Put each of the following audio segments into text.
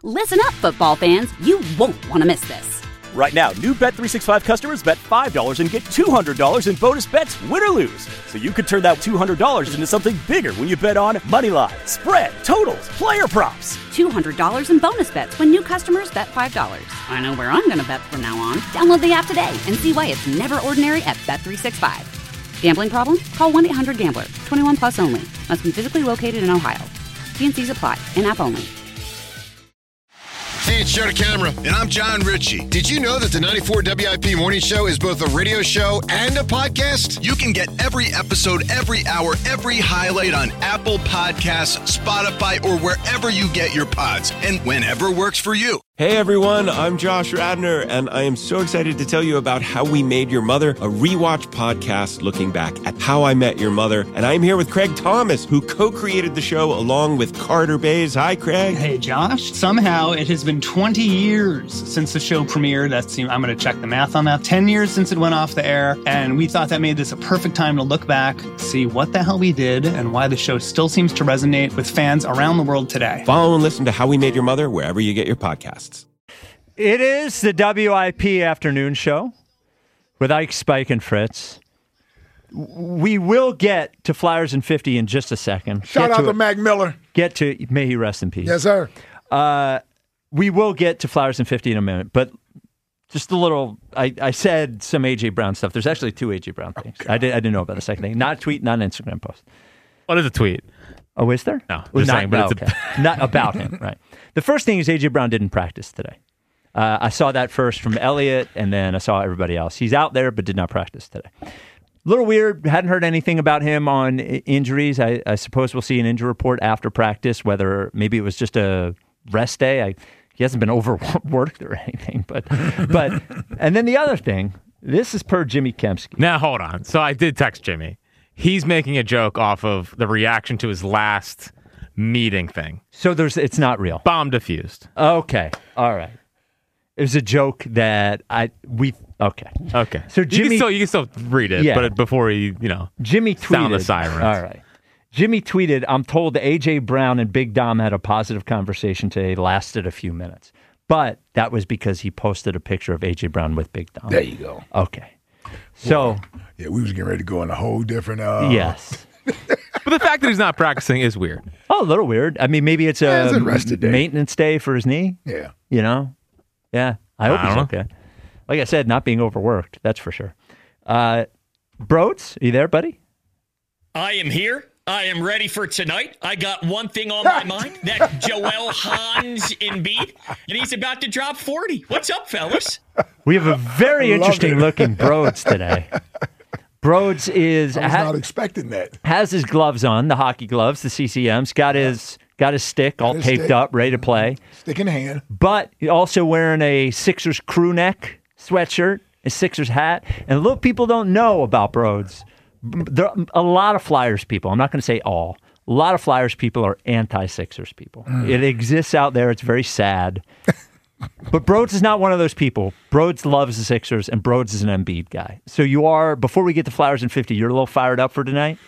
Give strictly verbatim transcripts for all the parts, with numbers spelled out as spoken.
Listen up, football fans. You won't want to miss this. Right now, new Bet three sixty-five customers bet five dollars and get two hundred dollars in bonus bets, win or lose. So you could turn that two hundred dollars into something bigger when you bet on money line, spread, totals, player props. two hundred dollars in bonus bets when new customers bet five dollars. I know where I'm going to bet from now on. Download the app today and see why it's never ordinary at Bet three sixty-five. Gambling problem? Call one eight hundred gambler. twenty-one plus only. Must be physically located in Ohio. T and C's apply. In-app only. Hey, it's Joe DeCamara, and I'm John Ritchie. Did you know that the ninety-four W I P Morning Show is both a radio show and a podcast? You can get every episode, every hour, every highlight on Apple Podcasts, Spotify, or wherever you get your pods, and whenever works for you. Hey everyone, I'm Josh Radner, and I am so excited to tell you about How We Made Your Mother, a rewatch podcast looking back at How I Met Your Mother. And I'm here with Craig Thomas, who co-created the show along with Carter Bays. Hi, Craig. Hey, Josh. Somehow it has been twenty years since the show premiered. That's, I'm going to check the math on that. ten years since it went off the air, and we thought that made this a perfect time to look back, see what the hell we did, and why the show still seems to resonate with fans around the world today. Follow and listen to How We Made Your Mother wherever you get your podcasts. It is the W I P afternoon show with Ike, Spike, and Fritz. We will get to Flyers and fifty in just a second. Shout get out to, to Mac Miller. Get to, may he rest in peace. Yes, sir. Uh, we will get to Flyers and fifty in a minute, but just a little, I, I said some A J Brown stuff. There's actually two A J Brown things. Okay. I, did, I didn't know about the second thing. Not a tweet, not an Instagram post. What is a tweet? Oh, is there? No, well, just not, saying, but no, it's okay. Not about him, right. The first thing is A J Brown didn't practice today. Uh, I saw that first from Elliott, and then I saw everybody else. He's out there, but did not practice today. A little weird. Hadn't heard anything about him on I- injuries. I, I suppose we'll see an injury report after practice, whether maybe it was just a rest day. I, he hasn't been overworked or anything. But, but, and then the other thing, this is per Jimmy Kempski. Now, hold on. So I did text Jimmy. He's making a joke off of the reaction to his last meeting thing. So there's, it's not real. Bomb diffused. Okay. All right. It was a joke that I we okay okay. So you Jimmy, can still, you can still read it, yeah. but before you you know Jimmy tweeted, sound the sirens. All right. Jimmy tweeted, "I'm told that A J Brown and Big Dom had a positive conversation today. Lasted a few minutes, but that was because he posted a picture of A J Brown with Big Dom." There you go. Okay. So well, yeah, we was getting ready to go in a whole different. Uh, yes. But the fact that he's not practicing is weird. Oh, a little weird. I mean, maybe it's a, yeah, it's a rested day. maintenance day for his knee. Yeah. You know. Yeah. I hope I he's know. okay. Like I said, not being overworked, that's for sure. Uh, Broads, are you there, buddy? I am here. I am ready for tonight. I got one thing on my mind, that Joel Hans Embiid, and he's about to drop forty. What's up, fellas? We have a very interesting looking Broads today. Broads is I was ha- not expecting that. has his gloves on, the hockey gloves, the C C Ms, got his got his stick all his taped stick. up, ready to play. Stick in hand. But also wearing a Sixers crew neck sweatshirt, a Sixers hat. And a little people don't know about Broads. There are a lot of Flyers people. I'm not going to say all. A lot of Flyers people are anti-Sixers people. Mm. It exists out there. It's very sad. But Broads is not one of those people. Broads loves the Sixers, and Broads is an Embiid guy. So you are, before we get to Flyers and fifty, you're a little fired up for tonight?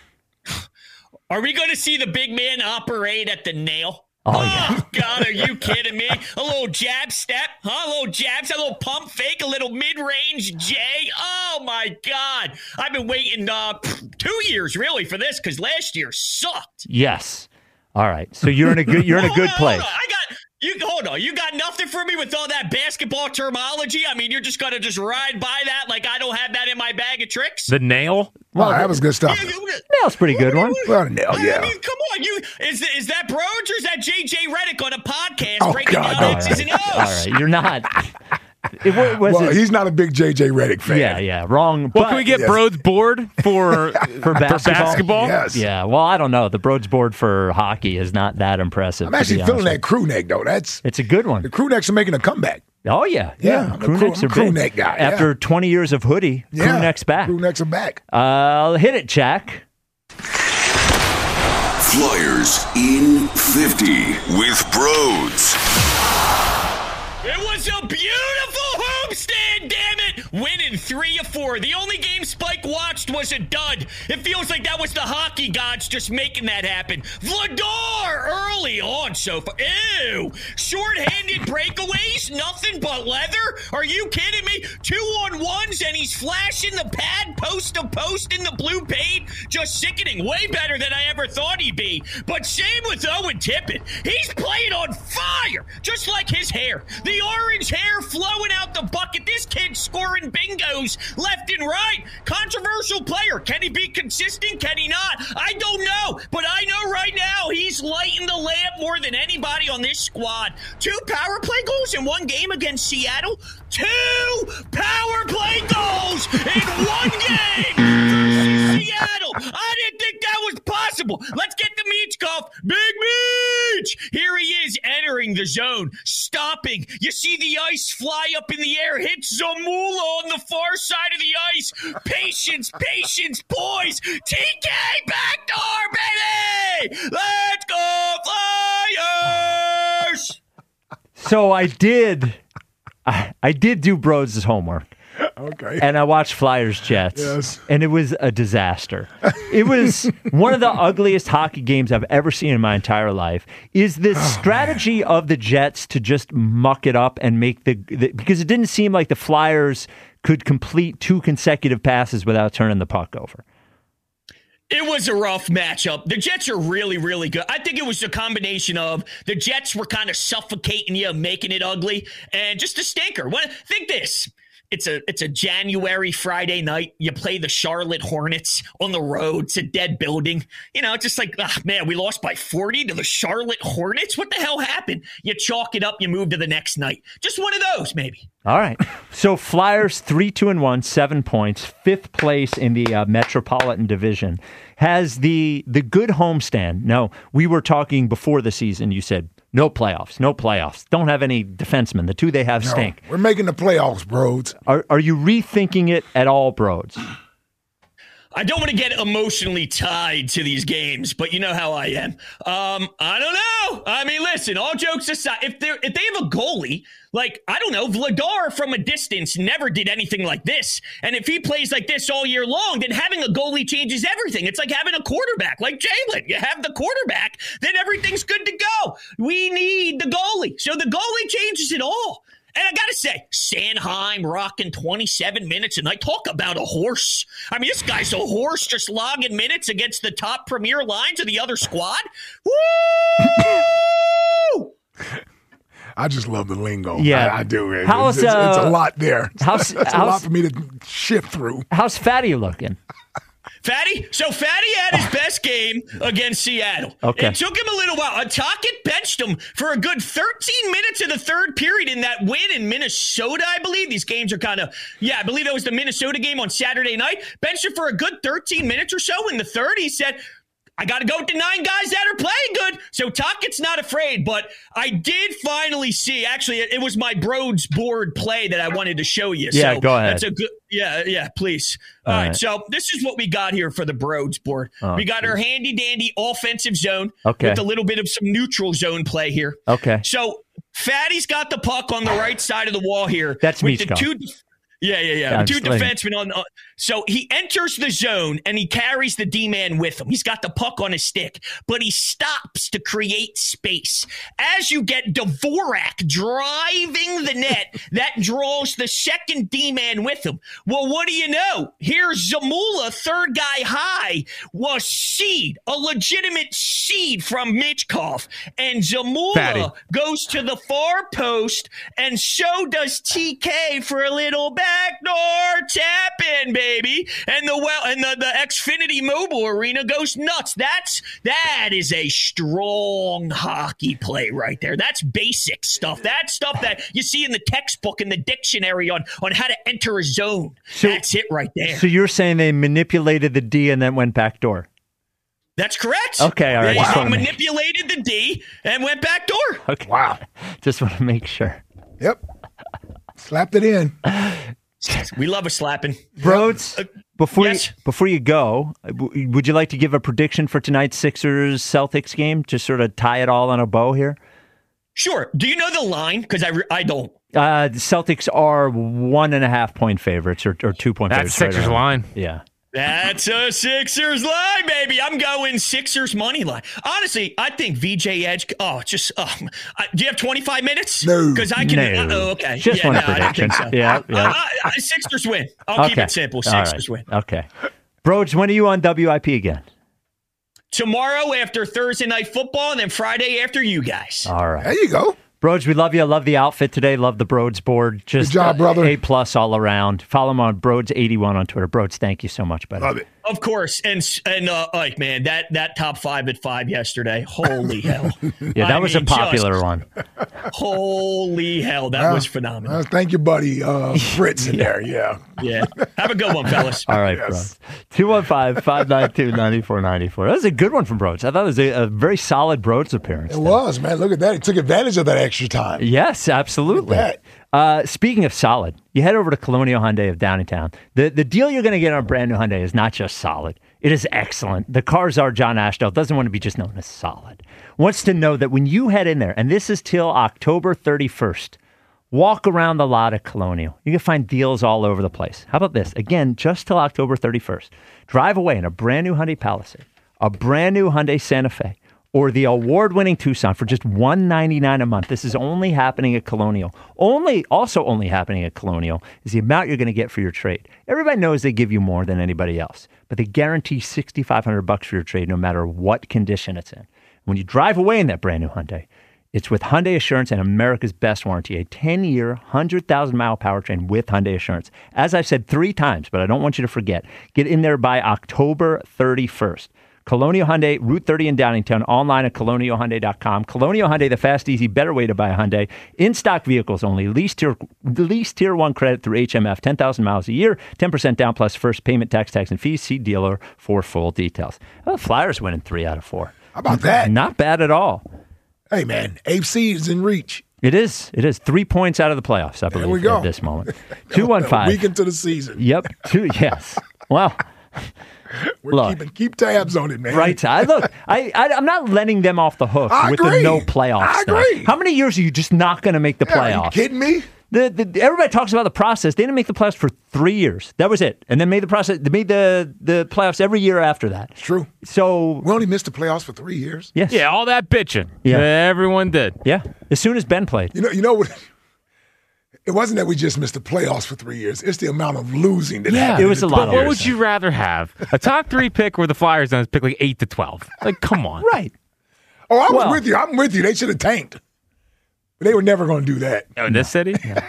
Are we going to see the big man operate at the nail? Oh, oh yeah. God, are you kidding me? A little jab step, huh? A little jab step, a little pump fake, a little mid-range J. Oh, my God. I've been waiting uh, two years, really, for this, because last year sucked. Yes. All right. So you're in a good you're in a good place. I got you. Hold on. You got nothing for me with all that basketball terminology. I mean, you're just gonna just ride by that like I don't have that in my bag of tricks. The nail. Well, oh, that was good stuff. Yeah, you, Nail's pretty good one. Well, nail, yeah. I mean, come on. You is is that Broads or is that J J Redick on a podcast Oh, breaking God, down all X's right. and O's? All right. You're not. It, was well, it, he's not a big J J Redick fan. Yeah, yeah. Wrong. Well, but, can we get yes. Broads board for for basketball? For basketball? Yes. Yeah. Well, I don't know. The Broads board for hockey is not that impressive. I'm actually to be feeling honest that crew neck, though. That's It's a good one. the crew necks are making a comeback. Oh, yeah. Yeah, I'm a crew crew- necks I'm are a crew big. neck guy, After yeah. twenty years of hoodie, crew Yeah, necks back. Crew necks are back. Uh, hit it, Jack. Flyers in fifty with Broads. It was a beautiful homestand, damn it! Winning three three of four. The only game Spike watched was a dud. It feels like that was the hockey gods just making that happen. Vladar early on so far. Ew. Short-handed breakaways, nothing but leather? Are you kidding me? Two on ones and he's flashing the pad post to post in the blue paint. Just sickening. Way better than I ever thought he'd be. But same with Owen Tippett. He's playing on fire, just like his hair. The orange hair flowing out the bucket. This kid's scoring bingos left and right. Controversial player. Can he be consistent? Can he not? I don't know. But I know right now he's lighting the lamp more than anybody on this squad. Two power play goals in one game against Seattle. Two power play goals in one game versus Seattle. I didn't think that was possible. Let's get the Michkov. Big Meech. Here he is entering the zone, stopping. You see the ice fly up in the air, hits Zamula on the far side of the ice. Patience, patience, boys. T K backdoor, baby. Let's go Flyers. So I did, I, I did do Broads' homework. Okay. And I watched Flyers Jets. Yes. And it was a disaster. It was one of the ugliest hockey games I've ever seen in my entire life. Is the oh, strategy man. of the Jets to just muck it up and make the, the because it didn't seem like the Flyers could complete two consecutive passes without turning the puck over. It was a rough matchup. The Jets are really, really good. I think it was a combination of the Jets were kind of suffocating you, making it ugly, and just a stinker. Well, think this. It's a it's a January Friday night. You play the Charlotte Hornets on the road. It's a dead building. You know, it's just like, oh, man, we lost by forty to the Charlotte Hornets. What the hell happened? You chalk it up. You move to the next night. Just one of those, maybe. All right. So Flyers three two and one, seven points, fifth place in the uh, Metropolitan Division. Has the the good homestand. Now, we were talking before the season. You said no playoffs, no playoffs. Don't have any defensemen. The two they have no, stink. We're making the playoffs, Broads. Are are you rethinking it at all, Broads? I don't want to get emotionally tied to these games, but you know how I am. Um, I don't know. I mean, listen, all jokes aside, if they if they have a goalie, like, I don't know, Vladar from a distance never did anything like this. And if he plays like this all year long, then having a goalie changes everything. It's like having a quarterback, like Jalen. You have the quarterback, then everything's good to go. We need the goalie. So the goalie changes it all. And I got to say, Sanheim rocking twenty-seven minutes a night. Talk about a horse. I mean, this guy's a horse just logging minutes against the top premier lines of the other squad. Woo! I just love the lingo. Yeah, I, I do. It. How's, it's, it's, uh, it's a lot there. How's, it's a how's, lot for me to shift through. How's Fatty looking? Fatty? So Fatty had his best game against Seattle. Okay. It took him a little while. Tuckett benched him for a good thirteen minutes in the third period in that win in Minnesota, I believe. These games are kind of, yeah, I believe that was the Minnesota game on Saturday night. Benched him for a good thirteen minutes or so in the third. He said, I got to go with the nine guys that are playing good. So Tuckett's not afraid, but I did finally see, actually, it, it was my Broads board play that I wanted to show you. Yeah, so go ahead. That's a good, yeah, yeah, please. All, All right. right, so this is what we got here for the Broads board. Oh, we got geez. our handy-dandy offensive zone okay. with a little bit of some neutral zone play here. Okay. So Fatty's got the puck on the right side of the wall here. That's with the Michkov. two. Yeah, yeah, yeah. yeah Two defensemen on. Uh, so he enters the zone and he carries the D-man with him. He's got the puck on his stick, but he stops to create space. As you get Dvorak driving the net, that draws the second D-man with him. Well, what do you know? Here's Zamula, third guy high, was seed, a legitimate seed from Michkov. And Zamula Fatty. goes to the far post, and so does T K for a little backdoor tap in, baby. And the well and the, the Xfinity Mobile Arena goes nuts. That's that is a strong hockey play right there. That's basic stuff. That's stuff that you see in the textbook in the dictionary on, on how to enter a zone. So, That's it right there. So you're saying they manipulated the D and then went backdoor? That's correct. Okay, all right. They, Wow. they manipulated the D and went backdoor. Okay. Wow. Just want to make sure. Yep. Slapped it in. We love a slapping. Broads, Uh, before, yes? you, before you go, w- would you like to give a prediction for tonight's Sixers-Celtics game? Just sort of tie it all on a bow here? Sure. Do you know the line? Because I, re- I don't. Uh, the Celtics are one and a half point favorites or, or two point That's favorites. Sixers right line. Yeah. That's a Sixers line, baby. I'm going Sixers money line. Honestly, I think V J Edge. Oh, just. Oh, I, do you have twenty-five minutes? No. Because I can. No. Uh, oh, okay. Just yeah, one no, I don't prediction. think so. Yeah, yeah. Uh, uh, Sixers win. I'll keep Okay. it simple. All right. Sixers win. Okay. Broge, when are you on W I P again? Tomorrow after Thursday night football, and then Friday after you guys. All right. There you go. Broge, we love you. I love the outfit today. Love the Broads board. Just Good job, brother. A plus all around. Follow him on Broads eighty-one on Twitter. Broads, thank you so much, buddy. Love it. Of course, and and uh, like man, that that top five at five yesterday. Holy hell! Yeah, that I was mean, a popular just, one. Holy hell, that Well, was phenomenal. Uh, thank you, buddy. Uh, Fritz in there. Yeah. Yeah, have a good one, fellas. All right, Yes. Broads. two one five, five nine two, nine four nine four. That was a good one from Broads. I thought it was a, a very solid Broads appearance. It today. was, man. Look at that. He took advantage of that extra time. Yes, absolutely. Look at Uh, speaking of solid, you head over to Colonial Hyundai of Downingtown. The the deal you're going to get on a brand new Hyundai is not just solid. It is excellent. The cars are John Ashdale doesn't want to be just known as solid. Wants to know that when you head in there, and this is till October thirty-first, walk around the lot at Colonial. You can find deals all over the place. How about this? Again, just till October thirty-first. Drive away in a brand new Hyundai Palisade, a brand new Hyundai Santa Fe, or the award-winning Tucson for just one hundred ninety-nine dollars a month. This is only happening at Colonial. Only, also only happening at Colonial is the amount you're going to get for your trade. Everybody knows they give you more than anybody else, but they guarantee six thousand five hundred bucks for your trade no matter what condition it's in. When you drive away in that brand new Hyundai, it's with Hyundai Assurance and America's best warranty, a ten-year, one hundred thousand mile powertrain with Hyundai Assurance. As I've said three times, but I don't want you to forget, get in there by October thirty-first. Colonial Hyundai, Route thirty in Downingtown, online at colonial hyundai dot com. Colonial Hyundai, the fast, easy, better way to buy a Hyundai. In-stock vehicles only. Lease tier, lease tier one credit through H M F. ten thousand miles a year. ten percent down plus first payment, tax, tax, and fees. See dealer for full details. Well, the Flyers winning three out of four. How about that? Not bad at all. Hey, man. eighth seed is in reach. It is. It is. Three points out of the playoffs, I believe, we go. at this moment. two one five. A week into the season. Yep. Two, yes. Well, We're look. keeping keep tabs on it, man. Right. I look, I, I, I'm not letting them off the hook I with agree. the no playoffs. I stuff. agree. How many years are you just not going to make the Yeah, are you playoffs? kidding me? The, the, everybody talks about the process. They didn't make the playoffs for three years. That was it. And then made the process. They made the, the playoffs every year after that. It's true. So We only missed the playoffs for three years. yes. Yeah, all that bitching. Yeah. Everyone did. Yeah. As soon as Ben played. You know, you know what? It wasn't that we just missed the playoffs for three years. It's the amount of losing that Yeah, happened. it was in a the lot of What years. would you rather have? A top three pick where the Flyers done pick like eight to twelve? Like, come on. Right. Oh, I was Well- with you. I'm with you. They should have tanked. But they were never going to do that. Oh, in this city?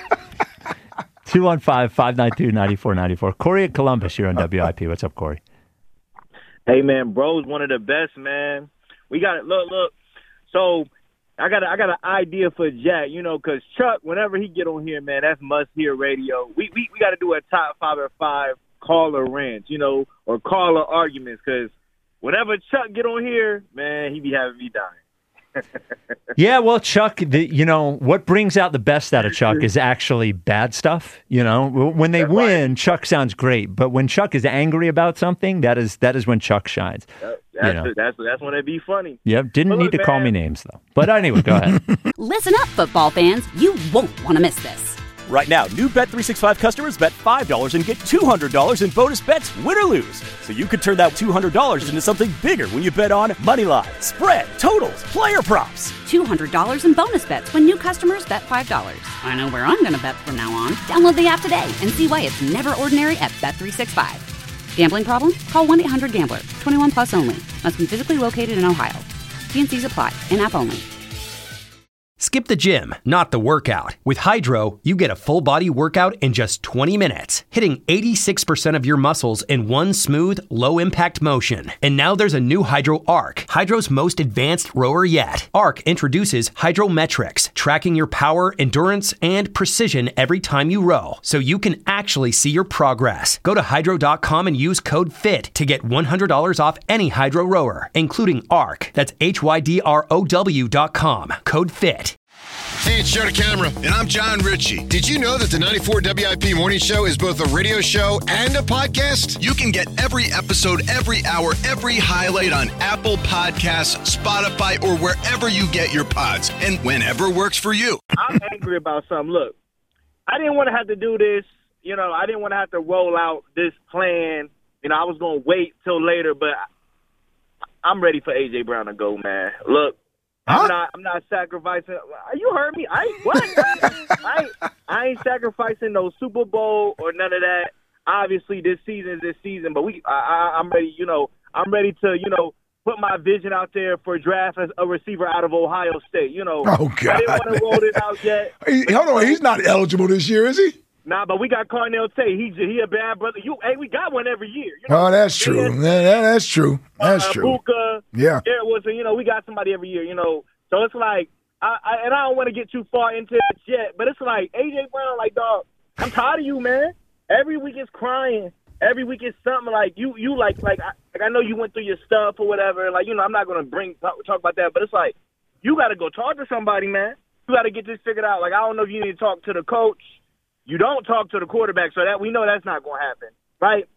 two one five, five nine two, nine four nine four. Corey at Columbus here on W I P. What's up, Corey? Hey, man, bro's one of the best, man. We got it. Look, look. So I got a, I got an idea for Jack, you know, because Chuck, whenever he get on here, man, that's must-hear radio. We we, we got to do a top five or five caller rants, you know, or caller arguments, because whenever Chuck get on here, man, he be having me dying. Yeah, well, Chuck, the, you know, what brings out the best out of Chuck is actually bad stuff. You know, when they win, Chuck sounds great, but when Chuck is angry about something, that is that is when Chuck shines. That, You that's, know. that's that's when it be funny. Yep, didn't But need look, to call man. me names, though. But anyway, go ahead. Listen up, football fans. You won't want to miss this. Right now, new Bet three sixty-five customers bet five dollars and get two hundred dollars in bonus bets, win or lose. So you could turn that two hundred dollars into something bigger when you bet on Moneyline, spread, totals, player props. two hundred dollars in bonus bets when new customers bet five dollars. I know where I'm going to bet from now on. Download the app today and see why it's never ordinary at Bet three sixty-five. Gambling problem? Call one eight hundred gambler. twenty-one plus only. Must be physically located in Ohio. T and C's apply. In-app only. Skip the gym, not the workout. With Hydro, you get a full-body workout in just twenty minutes, hitting eighty-six percent of your muscles in one smooth, low-impact motion. And now there's a new Hydro Arc, Hydro's most advanced rower yet. Arc introduces Hydrometrics, tracking your power, endurance, and precision every time you row, so you can actually see your progress. Go to hydro dot com and use code FIT to get one hundred dollars off any Hydro rower, including Arc. That's H Y D R O W dot com. Code FIT. Hey, it's Joe DeCamera. And I'm John Ritchie. Did you know that the ninety-four W I P Morning Show is both a radio show and a podcast? You can get every episode, every hour, every highlight on Apple Podcasts, Spotify, or wherever you get your pods, and whenever works for you. I'm angry about something. Look, I didn't want to have to do this. You know, I didn't want to have to roll out this plan. You know, I was going to wait till later, but I'm ready for A J Brown to go, man. Look, huh? I'm not I'm not sacrificing. You heard me. I what? I, I ain't sacrificing no Super Bowl or none of that. Obviously, this season is this season, but we I, I, I'm ready, you know, I'm ready to, you know, put my vision out there for draft as a receiver out of Ohio State. You know, oh, God. I didn't want to roll it out yet. Hey, hold on, he's not eligible this year, is he? Nah, but we got Carnell Tate. He he a bad brother. You, hey, we got one every year. You know? Oh, that's true. Yeah. That, that, that's true. That's uh, true. Buka, yeah. Garrett Wilson. You know, we got somebody every year. You know, so it's like, I, I and I don't want to get too far into it yet, but it's like A J Brown. Like, dog, I'm tired of you, man. Every week is crying. Every week is something like you. You like like I, like I know you went through your stuff or whatever. Like, you know, I'm not gonna bring talk, talk about that, but it's like you got to go talk to somebody, man. You got to get this figured out. Like, I don't know if you need to talk to the coach. You don't talk to the quarterback, so that we know that's not going to happen, right?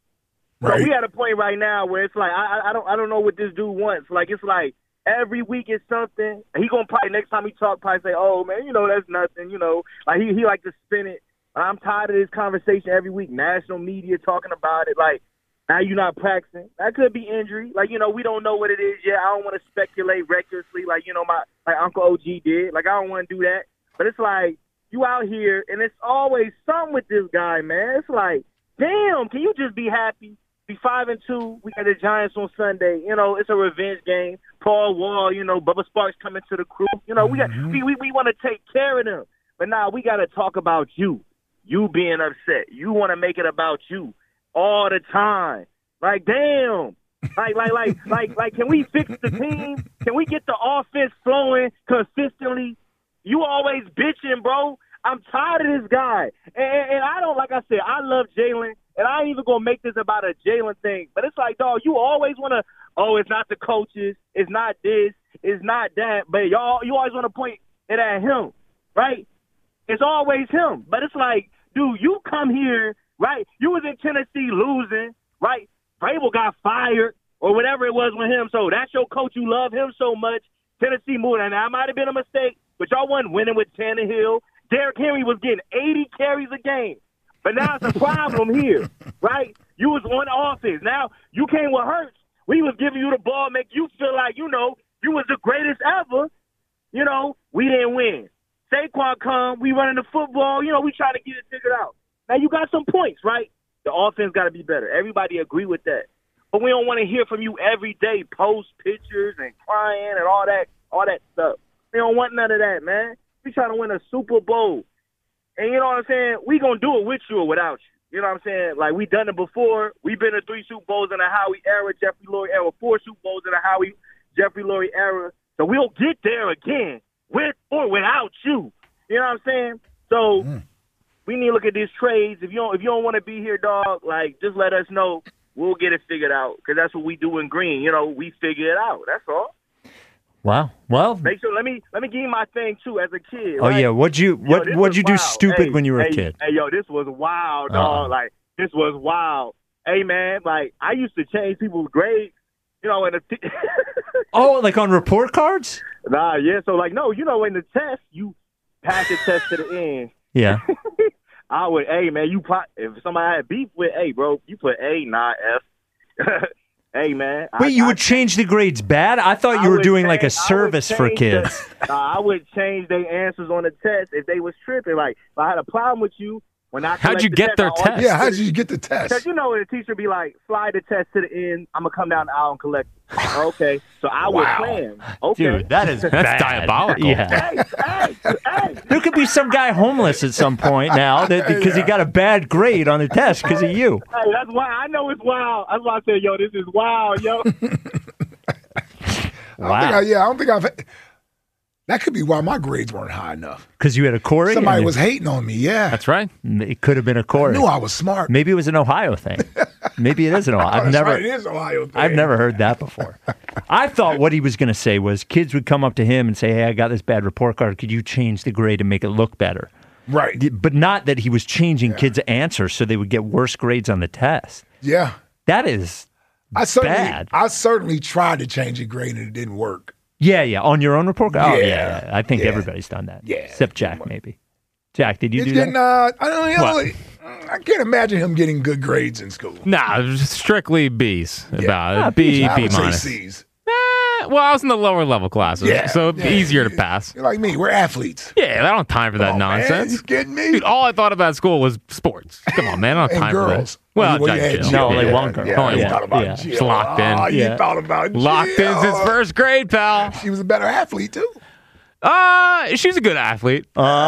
Right. So we at a point right now where it's like I, I don't I don't know what this dude wants. Like, it's like every week is something. He gonna probably next time he talk probably say, "Oh man, you know that's nothing." You know, like he he like to spin it. And I'm tired of this conversation every week. National media talking about it. Like, now you're not practicing. That could be injury. Like, you know, we don't know what it is yet. I don't want to speculate recklessly, like, you know, my like Uncle O G did. Like, I don't want to do that. But it's like, you out here, and it's always something with this guy, man. It's like, damn, can you just be happy? Be five and two. We got the Giants on Sunday. You know, it's a revenge game. Paul Wall, you know, Bubba Sparks coming to the crew. You know, we got Mm-hmm. we we, we want to take care of them. But now we got to talk about you. You being upset. You want to make it about you all the time. Like, damn. Like, like, like, like, like, can we fix the team? Can we get the offense flowing consistently? You always bitching, bro. I'm tired of this guy. And, and I don't, like I said, I love Jalen, and I ain't even going to make this about a Jalen thing. But it's like, dog, you always want to, oh, it's not the coaches. It's not this. It's not that. But y'all, you always want to point it at him, right? It's always him. But it's like, dude, you come here, right? You was in Tennessee losing, right? Vrabel got fired or whatever it was with him. So that's your coach. You love him so much. Tennessee moved. And that might have been a mistake, but y'all wasn't winning with Tannehill. Derrick Henry was getting eighty carries a game. But now it's a problem here, right? You was on offense. Now you came with Hurts. We was giving you the ball, make you feel like, you know, you was the greatest ever. You know, we didn't win. Saquon come, we running the football. You know, we trying to get it figured out. Now you got some points, right? The offense got to be better. Everybody agree with that. But we don't want to hear from you every day, post pictures and crying and all that, all that stuff. We don't want none of that, man. We trying to win a Super Bowl. And you know what I'm saying? We going to do it with you or without you. You know what I'm saying? Like, we done it before. We've been to three Super Bowls in a Howie era, Jeffrey Lurie era, four Super Bowls in a Howie, Jeffrey Lurie era. So we'll get there again, with or without you. You know what I'm saying? So mm. we need to look at these trades. If you don't, if you don't want to be here, dog, like, just let us know. We'll get it figured out, because that's what we do in Green. You know, we figure it out. That's all. Wow. Well, make sure. Let me let me give you my thing too. As a kid. Oh right? yeah. What'd you what yo, What'd you do wild. stupid hey, when you were hey, a kid? Hey yo, this was wild, dog. Uh-uh. Like, this was wild. Hey man, like, I used to change people's grades. You know, in the t- oh, like on report cards? Nah, yeah. So like, no, you know, in the test, you pass the test to the end. Yeah. I would, hey man, you put, if somebody had beef with, hey bro, you put A, not F. Hey man. Wait, I, you I, would change the grades bad? I thought you I were doing change, like a service for kids. The, uh, I would change their answers on the test if they was tripping. Like, if I had a problem with you, when I how'd you the get test, their test? Yeah, how'd you get the test? Because you know, the teacher be like, slide the test to the end. I'm gonna come down the aisle and collect it. Okay, so I would Wow. plan. Okay, Dude, that is That's bad. diabolical. Yeah. hey, hey, hey. There could be some guy homeless at some point now that because he got a bad grade on the test because of you. Hey, that's why I know it's wild. That's why I said, yo, this is wild, yo. I don't think I, yeah, I don't think I've. That could be why my grades weren't high enough. Because you had a Corey? Somebody and was hating on me, yeah. That's right. It could have been a Corey. I knew I was smart. Maybe it was an Ohio thing. Maybe it is an Ohio. I've That's never, right, it is Ohio thing. I've never heard that before. I thought what he was going to say was kids would come up to him and say, hey, I got this bad report card. Could you change the grade and make it look better? Right. But not that he was changing Yeah. kids' answers so they would get worse grades on the test. Yeah. That is I certainly, bad. I certainly tried to change a grade and it didn't work. Yeah, yeah. On your own report card? Oh, yeah. Yeah. yeah. I think Yeah. everybody's done that. Yeah. Except Jack, maybe. Jack, did you He's do getting, that? uh, I don't know. What? I can't imagine him getting good grades in school. Nah, it was strictly B's. Yeah. About Ah, it. B, I B would say minus. C's. Eh, well, I was in the lower level classes, Yeah, so yeah. easier to pass. You're like me. We're athletes. Yeah, I don't have time for that Come on, man. nonsense. You kidding me? Dude, all I thought about school was sports. Come on, man. I don't have And time girls. for that. Well, Well, you Jack had Jill. No, Jill. they yeah. won't. Yeah, Oh, you yeah. thought about Yeah. Jill. It's locked in. Oh, you Yeah. thought about Locked in Jill. since first grade, pal. She was a better athlete, too. Uh, she's a good athlete.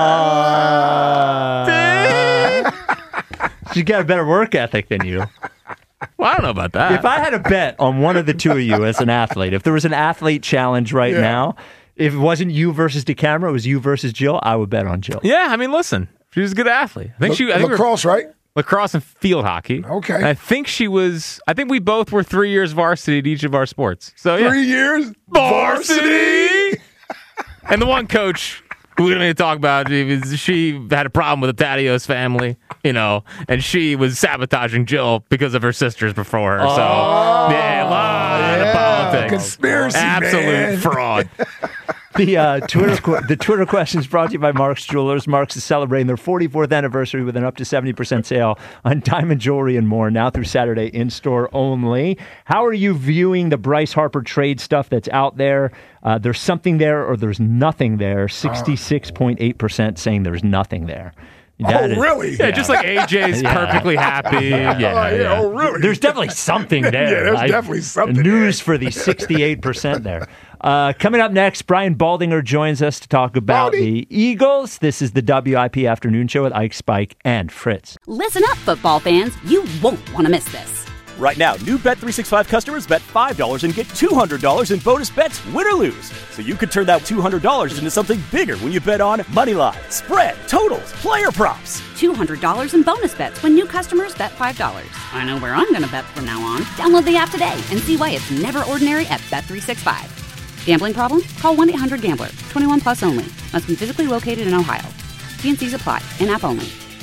Uh, she's got a better work ethic than you. Well, I don't know about that. If I had a bet on one of the two of you as an athlete, if there was an athlete challenge right Yeah. now, if it wasn't you versus DeCamera, it was you versus Jill, I would bet on Jill. yeah, I mean, listen, she's a good athlete. I think she. I think we're- Lacrosse, right? lacrosse and field hockey. Okay. And I think she was. I think we both were three years varsity at each of our sports. So yeah, Three years? varsity. And the one coach who we don't need to talk about, it was- she had a problem with the Tadios family, you know, and she was sabotaging Jill because of her sisters before her. So yeah, a lot yeah. of politics, Conspiracy, absolute man. fraud. The uh, Twitter qu- the Twitter question is brought to you by Mark's Jewelers. Mark's is celebrating their forty-fourth anniversary with an up to seventy percent sale on diamond jewelry and more now through Saturday in store only. How are you viewing the Bryce Harper trade stuff that's out there? Uh, there's something there or there's nothing there. sixty-six point eight percent saying there's nothing there. That Oh, is- really? Yeah, just like A J's Yeah. perfectly happy. Yeah, Oh, yeah. yeah. Oh, really? There's definitely something there. Yeah, there's I- definitely something News there. for the sixty-eight percent there. Uh, coming up next, Brian Baldinger joins us to talk about Baldy. the Eagles. This is the W I P Afternoon Show with Ike, Spike, and Fritz. Listen up, football fans. You won't want to miss this. Right now, new Bet three sixty-five customers bet five dollars and get two hundred dollars in bonus bets, win or lose. So you could turn that two hundred dollars into something bigger when you bet on money line, spread, totals, player props. two hundred dollars in bonus bets when new customers bet five dollars. I know where I'm going to bet from now on. Download the app today and see why it's never ordinary at Bet three sixty-five. Gambling problem? Call one eight hundred gambler. twenty-one plus only. Must be physically located in Ohio. T and C's apply. In-app only.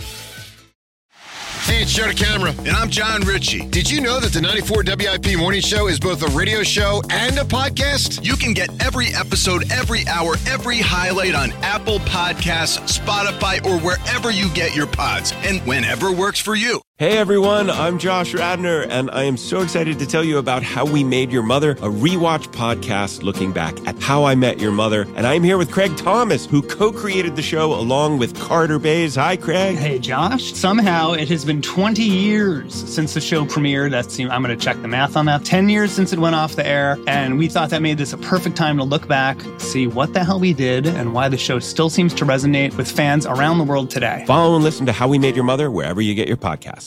Hey, it's Joe DeCamera, and I'm John Ritchie. Did you know that the ninety-four W I P Morning Show is both a radio show and a podcast? You can get every episode, every hour, every highlight on Apple Podcasts, Spotify, or wherever you get your pods, and whenever works for you. Hey everyone, I'm Josh Radner, and I am so excited to tell you about How We Made Your Mother, a rewatch podcast looking back at How I Met Your Mother. And I'm here with Craig Thomas, who co-created the show along with Carter Bays. Hi, Craig. Hey, Josh. Somehow it has been twenty years since the show premiered. That's, I'm going to check the math on that. ten years since it went off the air. And we thought that made this a perfect time to look back, see what the hell we did, and why the show still seems to resonate with fans around the world today. Follow and listen to How We Made Your Mother wherever you get your podcasts.